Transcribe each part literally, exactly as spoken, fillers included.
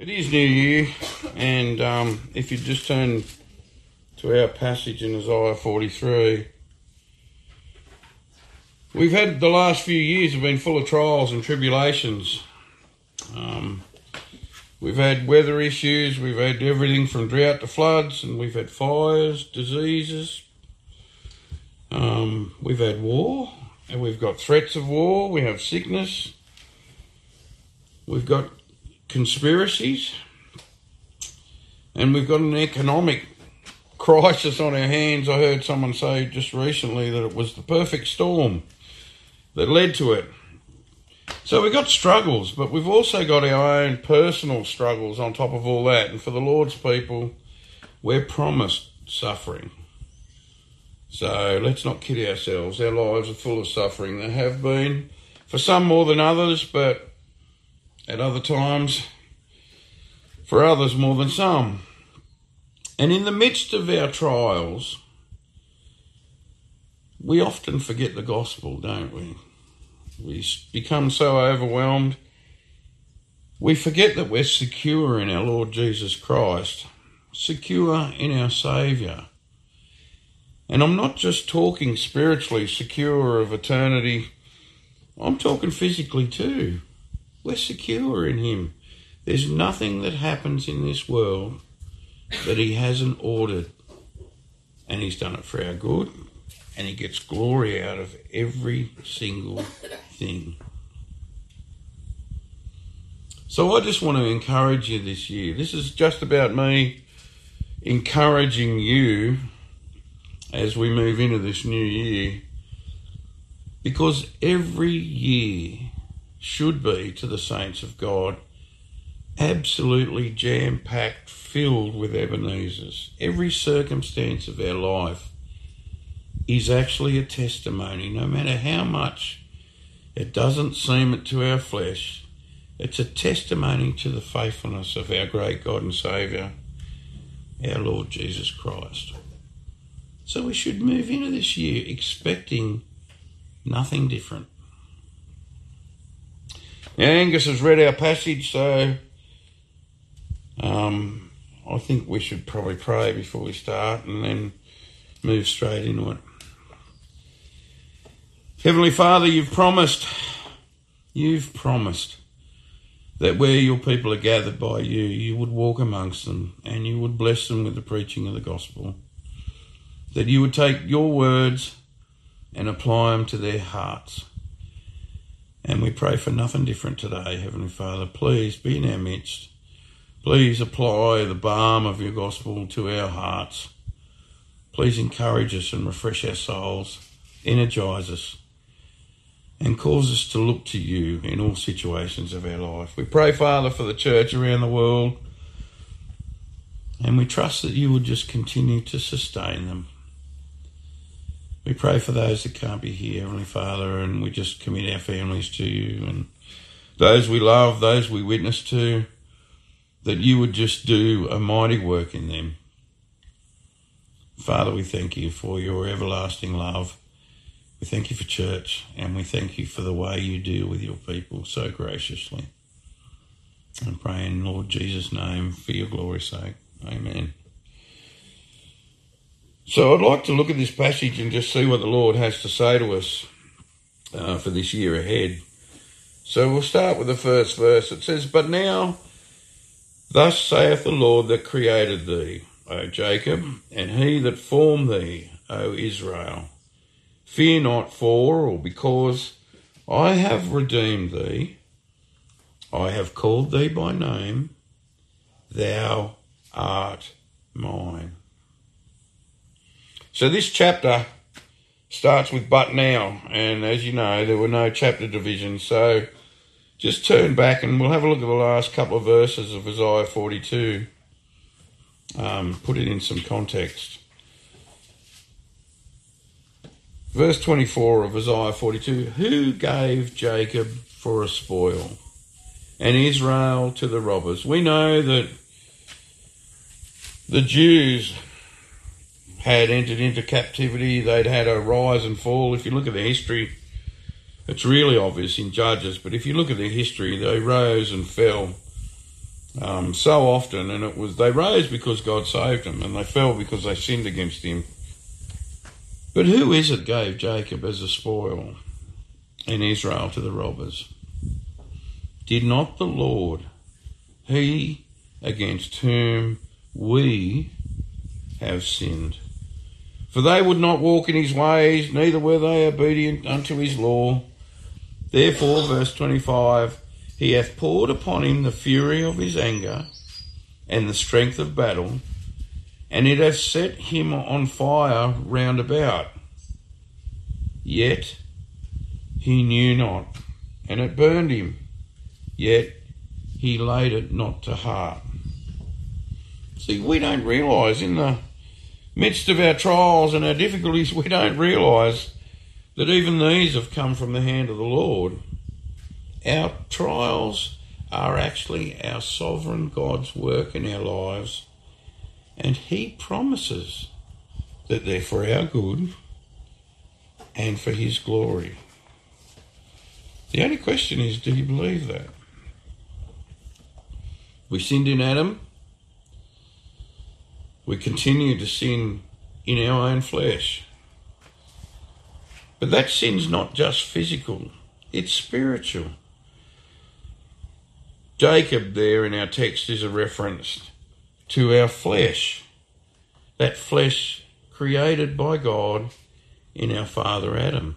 It is New Year, and um, if you just turn to our passage in Isaiah forty-three, we've had the last few years have been full of trials and tribulations. Um, we've had weather issues, we've had everything from drought to floods, and we've had fires, diseases. Um, we've had war, and we've got threats of war, we have sickness, we've got conspiracies, and we've got an economic crisis on our hands. I heard someone say just recently that it was the perfect storm that led to it. So we've got struggles, but we've also got our own personal struggles on top of all that. And for the Lord's people, we're promised suffering. So let's not kid ourselves. Our lives are full of suffering. They have been, for some more than others, but at other times, for others more than some. And in the midst of our trials, we often forget the gospel, don't we? We become so overwhelmed. We forget that we're secure in our Lord Jesus Christ, secure in our Saviour. And I'm not just talking spiritually secure of eternity, I'm talking physically too. We're secure in him. There's nothing that happens in this world that he hasn't ordered. And he's done it for our good. And he gets glory out of every single thing. So I just want to encourage you this year. This is just about me encouraging you as we move into this new year. Because every year should be, to the saints of God, absolutely jam-packed, filled with Ebenezers. Every circumstance of our life is actually a testimony, no matter how much it doesn't seem it to our flesh. It's a testimony to the faithfulness of our great God and Saviour, our Lord Jesus Christ. So we should move into this year expecting nothing different. Now, Angus has read our passage, so um, I think we should probably pray before we start and then move straight into it. Heavenly Father, you've promised, you've promised that where your people are gathered by you, you would walk amongst them and you would bless them with the preaching of the gospel. That you would take your words and apply them to their hearts. And we pray for nothing different today, Heavenly Father. Please be in our midst. Please apply the balm of your gospel to our hearts. Please encourage us and refresh our souls, energise us, and cause us to look to you in all situations of our life. We pray, Father, for the church around the world, and we trust that you would just continue to sustain them. We pray for those that can't be here, Heavenly Father, and we just commit our families to you and those we love, those we witness to, that you would just do a mighty work in them. Father, we thank you for your everlasting love. We thank you for church, and we thank you for the way you deal with your people so graciously. I pray in Lord Jesus' name for your glory's sake. Amen. So I'd like to look at this passage and just see what the Lord has to say to us uh, for this year ahead. So we'll start with the first verse. It says, "But now, thus saith the Lord that created thee, O Jacob, and he that formed thee, O Israel. Fear not for or because I have redeemed thee. I have called thee by name. Thou art mine." So this chapter starts with "but now," and as you know, there were no chapter divisions, so just turn back and we'll have a look at the last couple of verses of Isaiah forty-two, um, put it in some context. Verse twenty-four of Isaiah forty-two, "Who gave Jacob for a spoil, and Israel to the robbers?" We know that the Jews had entered into captivity. They'd had a rise and fall. If you look at the history, it's really obvious in Judges, but if you look at their history, they rose and fell Um, so often, and it was they rose because God saved them, and they fell because they sinned against him. But who is it gave Jacob as a spoil and Israel to the robbers? Did not the Lord, he against whom we have sinned? For they would not walk in his ways, neither were they obedient unto his law. Therefore, verse twenty-five, he hath poured upon him the fury of his anger and the strength of battle, and it hath set him on fire round about. Yet he knew not, and it burned him, yet he laid it not to heart. See, we don't realise in the midst of our trials and our difficulties, we don't realise that even these have come from the hand of the Lord. Our trials are actually our sovereign God's work in our lives, and he promises that they're for our good and for his glory. The only question is, do you believe that? We sinned in Adam. We continue to sin in our own flesh. But that sin's not just physical, it's spiritual. Jacob there in our text is a reference to our flesh, that flesh created by God in our father Adam.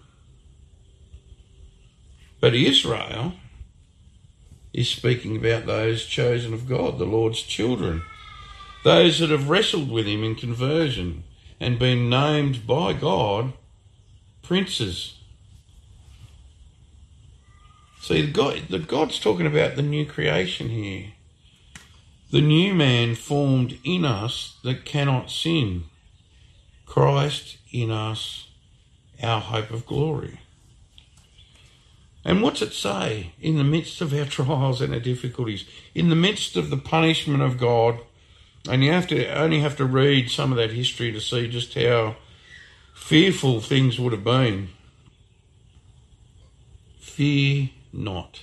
But Israel is speaking about those chosen of God, the Lord's children, those that have wrestled with him in conversion and been named by God princes. See, the God, the God's talking about the new creation here. The new man formed in us that cannot sin. Christ in us, our hope of glory. And what's it say? In the midst of our trials and our difficulties, in the midst of the punishment of God, and you have to only have to read some of that history to see just how fearful things would have been. Fear not.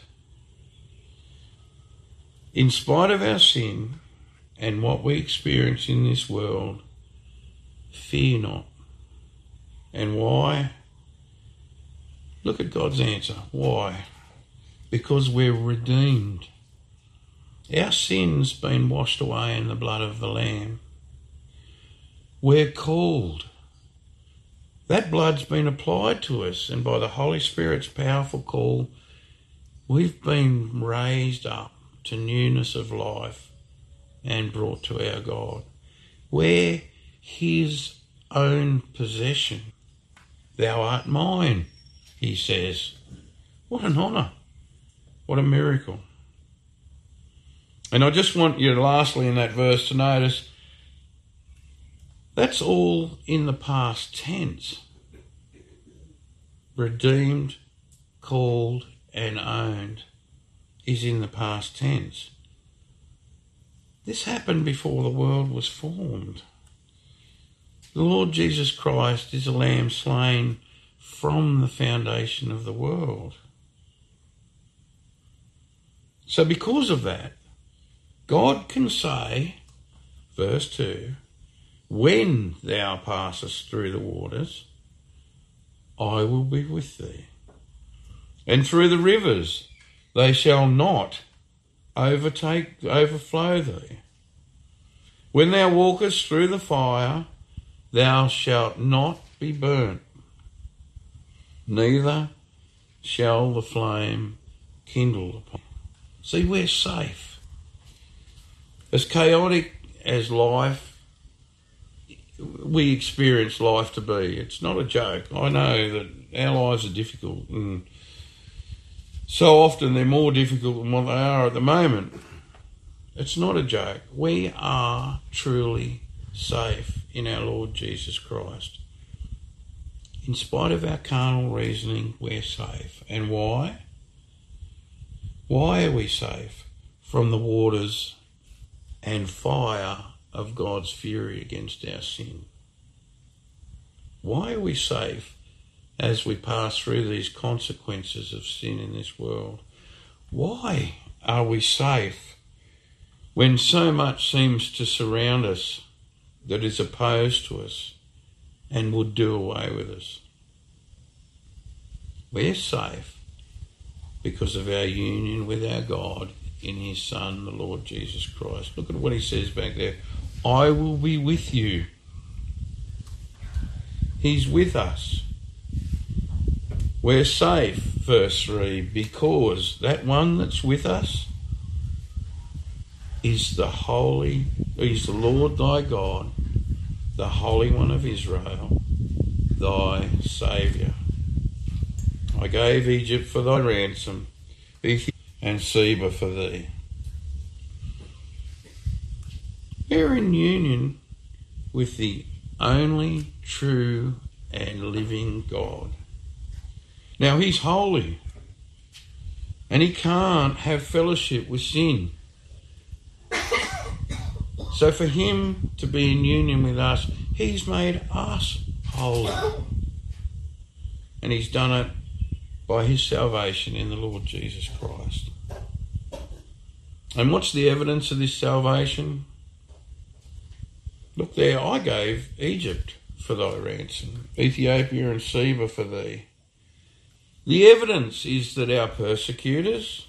In spite of our sin and what we experience in this world, fear not. And why? Look at God's answer. Why? Because we're redeemed. Our sin's been washed away in the blood of the Lamb. We're called. That blood's been applied to us, and by the Holy Spirit's powerful call, we've been raised up to newness of life and brought to our God. We're his own possession. Thou art mine, he says. What an honour. What a miracle. And I just want you, lastly, in that verse to notice, that's all in the past tense. Redeemed, called, and owned is in the past tense. This happened before the world was formed. The Lord Jesus Christ is a lamb slain from the foundation of the world. So because of that, God can say, verse two, when thou passest through the waters, I will be with thee. And through the rivers, they shall not overtake, overflow thee. When thou walkest through the fire, thou shalt not be burnt, neither shall the flame kindle upon. See, we're safe. As chaotic as life we experience life to be, it's not a joke. I know that our lives are difficult, and so often they're more difficult than what they are at the moment. It's not a joke. We are truly safe in our Lord Jesus Christ. In spite of our carnal reasoning, we're safe. And why? Why are we safe? From the waters and fire of God's fury against our sin. Why are we safe as we pass through these consequences of sin in this world? Why are we safe when so much seems to surround us that is opposed to us and would do away with us. We're safe because of our union with our God in his Son, the Lord Jesus Christ. Look at what he says back there. I will be with you. He's with us. We're safe, verse three, because that one that's with us is the Holy, is the Lord thy God, the Holy One of Israel, thy Saviour. I gave Egypt for thy ransom, and Seba for thee. We're in union with the only true and living God. Now, he's holy, and he can't have fellowship with sin. So for him to be in union with us, he's made us holy. And he's done it by his salvation in the Lord Jesus Christ. And what's the evidence of this salvation? Look there, I gave Egypt for thy ransom, Ethiopia and Seba for thee. The evidence is that our persecutors,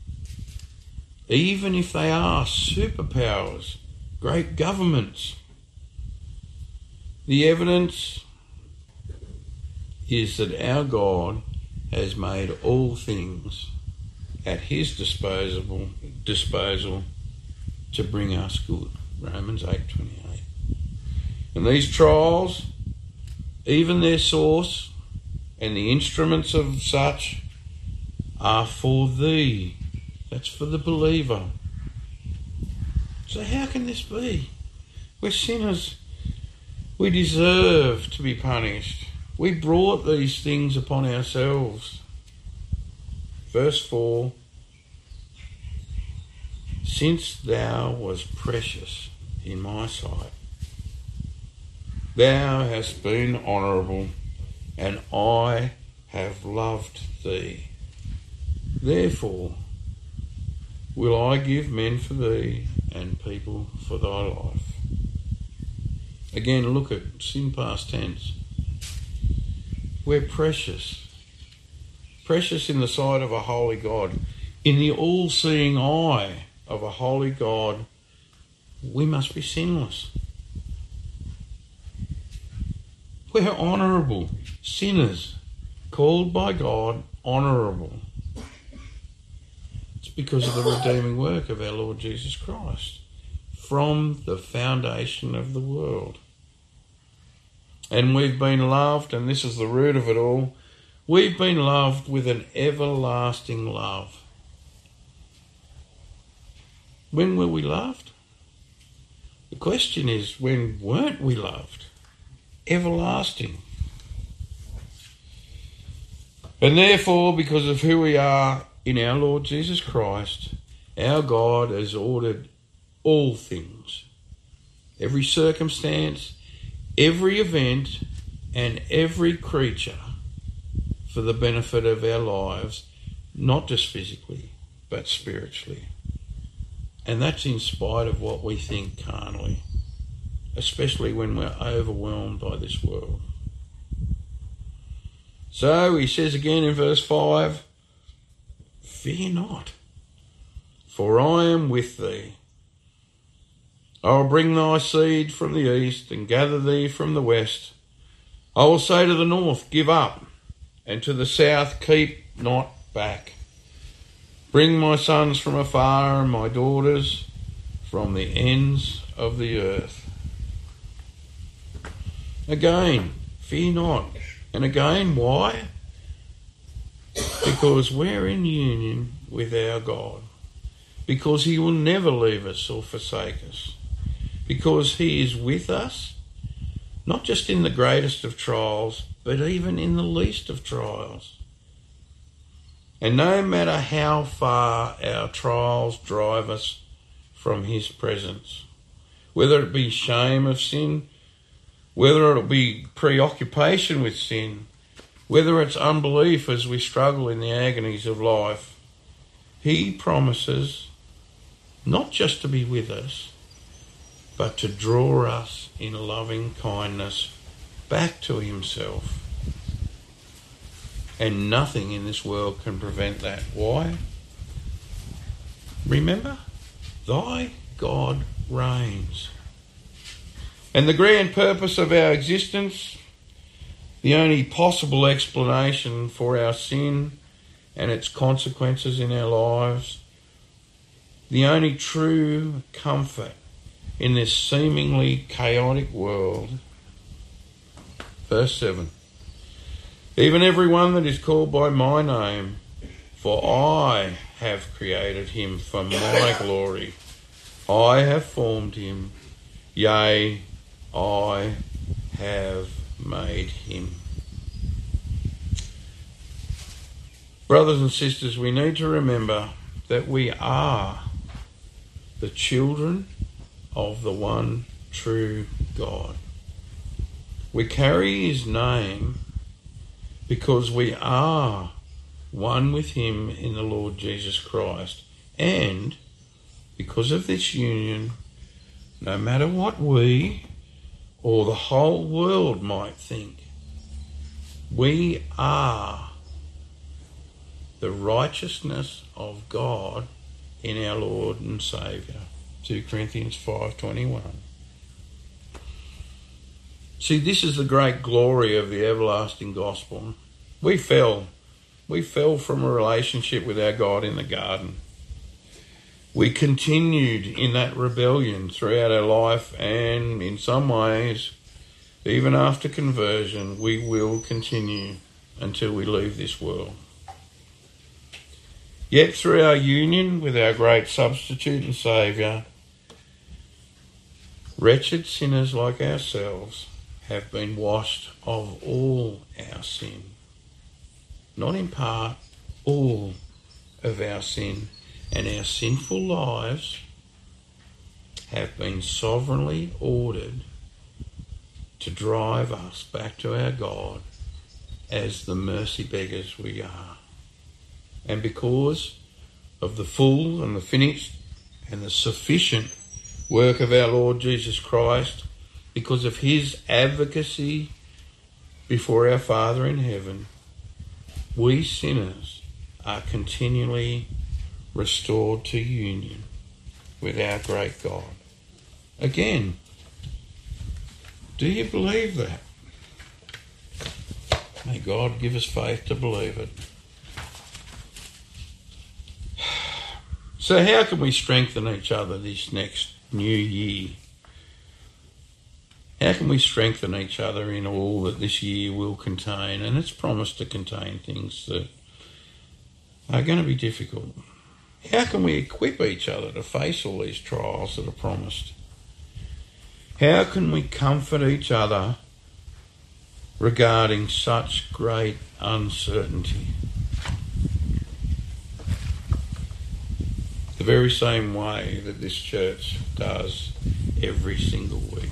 even if they are superpowers, great governments, the evidence is that our God has made all things at his disposal, disposal to bring us good. Romans eight twenty-eight. And these trials, even their source and the instruments of such, are for thee. That's for the believer. So how can this be? We're sinners. We deserve to be punished. We brought these things upon ourselves. Verse four, since thou was precious in my sight, thou hast been honourable, and I have loved thee. Therefore will I give men for thee and people for thy life. Again, look at sin past tense. We're precious. Precious in the sight of a holy God. In the all-seeing eye of a holy God, we must be sinless. We're honourable, sinners, called by God honourable. It's because of the redeeming work of our Lord Jesus Christ from the foundation of the world. And we've been loved, and this is the root of it all, we've been loved with an everlasting love. When were we loved? The question is, when weren't we loved? Everlasting. And therefore, because of who we are in our Lord Jesus Christ, our God has ordered all things, every circumstance, every event, and every creature for the benefit of our lives, not just physically, but spiritually. And that's in spite of what we think carnally, especially when we're overwhelmed by this world. So he says again in verse five, fear not, for I am with thee. I will bring thy seed from the east and gather thee from the west. I will say to the north, give up, and to the south, keep not back. Bring my sons from afar and my daughters from the ends of the earth. Again, fear not. And again, why? Because we're in union with our God. Because he will never leave us or forsake us. Because he is with us, not just in the greatest of trials, but even in the least of trials. And no matter how far our trials drive us from his presence, whether it be shame of sin, whether it be preoccupation with sin, whether it's unbelief as we struggle in the agonies of life, he promises not just to be with us, but to draw us in loving kindness back to himself. And nothing in this world can prevent that. Why? Remember, thy God reigns. And the grand purpose of our existence, the only possible explanation for our sin and its consequences in our lives, the only true comfort in this seemingly chaotic world. Verse seven. Even everyone that is called by my name, for I have created him for my glory. I have formed him, yea, I have made him. Brothers and sisters, we need to remember that we are the children of the one true God. We carry his name because we are one with him in the Lord Jesus Christ. And because of this union, no matter what we or the whole world might think, we are the righteousness of God in our Lord and Saviour. Second Corinthians five twenty-one. See, this is the great glory of the everlasting gospel. We fell. We fell from a relationship with our God in the garden. We continued in that rebellion throughout our life, and in some ways, even after conversion, we will continue until we leave this world. Yet through our union with our great substitute and Saviour, wretched sinners like ourselves have been washed of all our sin. Not in part, all of our sin. And our sinful lives have been sovereignly ordered to drive us back to our God as the mercy beggars we are. And because of the full and the finished and the sufficient work of our Lord Jesus Christ, because of his advocacy before our Father in heaven, we sinners are continually restored to union with our great God. Again, do you believe that? May God give us faith to believe it. So how can we strengthen each other this next new year? How can we strengthen each other in all that this year will contain? And it's promised to contain things that are going to be difficult. How can we equip each other to face all these trials that are promised? How can we comfort each other regarding such great uncertainty? The very same way that this church does every single week.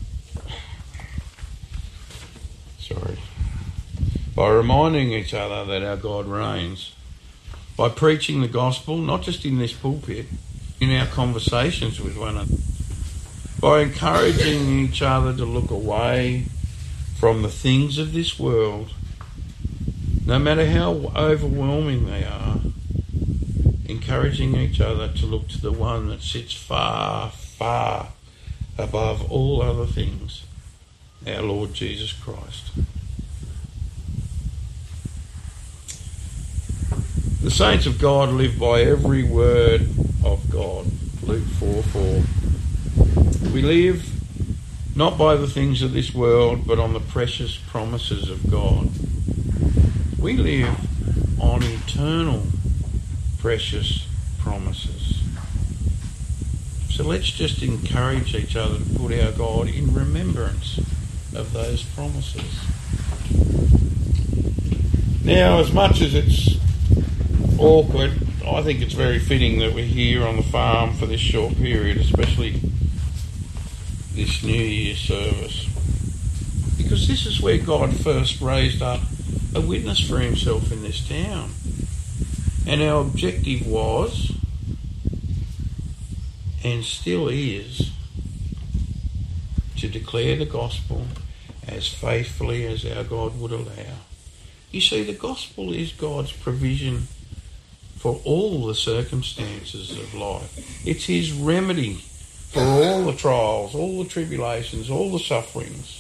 Sorry. By reminding each other that our God reigns, by preaching the gospel, not just in this pulpit, in our conversations with one another, by encouraging each other to look away from the things of this world, no matter how overwhelming they are, encouraging each other to look to the one that sits far, far above all other things, our Lord Jesus Christ. The saints of God live by every word of God. Luke four four. We live not by the things of this world, but on the precious promises of God. We live on eternal precious promises. So let's just encourage each other to put our God in remembrance of those promises. Now, as much as it's awkward, I think it's very fitting that we're here on the farm for this short period, especially this New Year service, because this is where God first raised up a witness for himself in this town. And our objective was and still is, to declare the gospel as faithfully as our God would allow. You see, the gospel is God's provision for all the circumstances of life. It's his remedy for all the trials, all the tribulations, all the sufferings.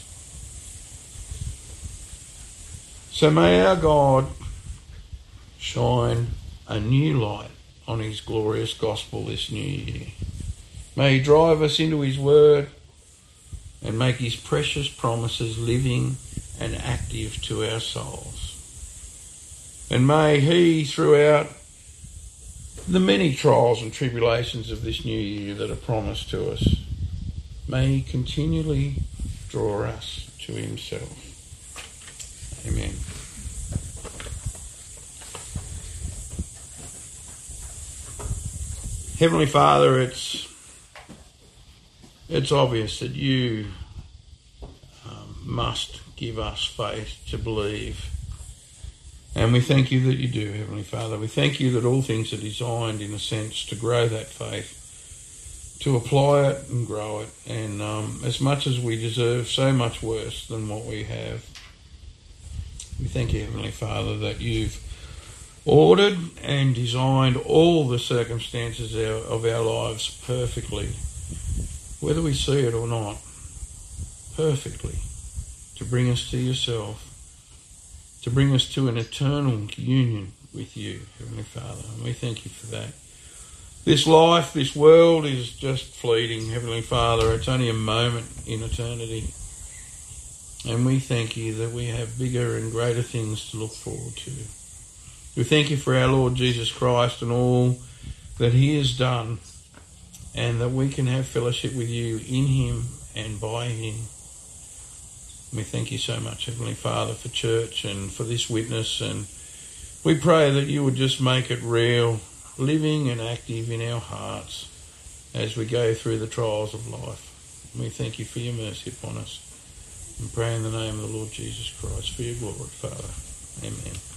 So may our God shine a new light on his glorious gospel this new year. May he drive us into his word and make his precious promises living and active to our souls. And may he, throughout the many trials and tribulations of this new year that are promised to us, may he continually draw us to himself. Amen. Heavenly Father, it's it's obvious that you um, must give us faith to believe. And we thank you that you do, Heavenly Father. We thank you that all things are designed, in a sense, to grow that faith, to apply it and grow it. And um, as much as we deserve so much worse than what we have, we thank you, Heavenly Father, that you've ordered and designed all the circumstances of our lives perfectly, whether we see it or not, perfectly, to bring us to yourself, to bring us to an eternal union with you, Heavenly Father. And we thank you for that. This life, this world is just fleeting, Heavenly Father. It's only a moment in eternity. And we thank you that we have bigger and greater things to look forward to. We thank you for our Lord Jesus Christ and all that he has done, and that we can have fellowship with you in him and by him. We thank you so much, Heavenly Father, for church and for this witness, and we pray that you would just make it real, living and active in our hearts as we go through the trials of life. We thank you for your mercy upon us, and pray in the name of the Lord Jesus Christ for your glory, Father. Amen.